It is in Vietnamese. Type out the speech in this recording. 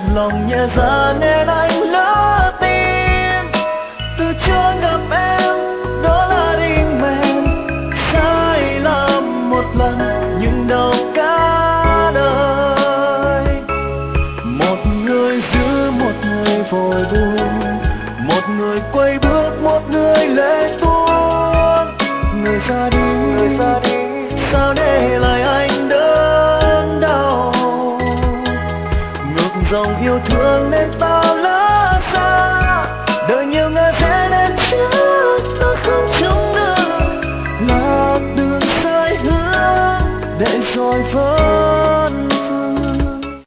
lòng nhẹ dạ nên anh lỡ tin. Từ chưa gặp em đó là định mệnh, sai lầm một lần nhưng đâu cả đời. Một người giữ một người vội buồn, một người quay bước một người lệ tuôn. Người ra đi sao để lại anh đớn đau, ngược dòng yêu thương nên ta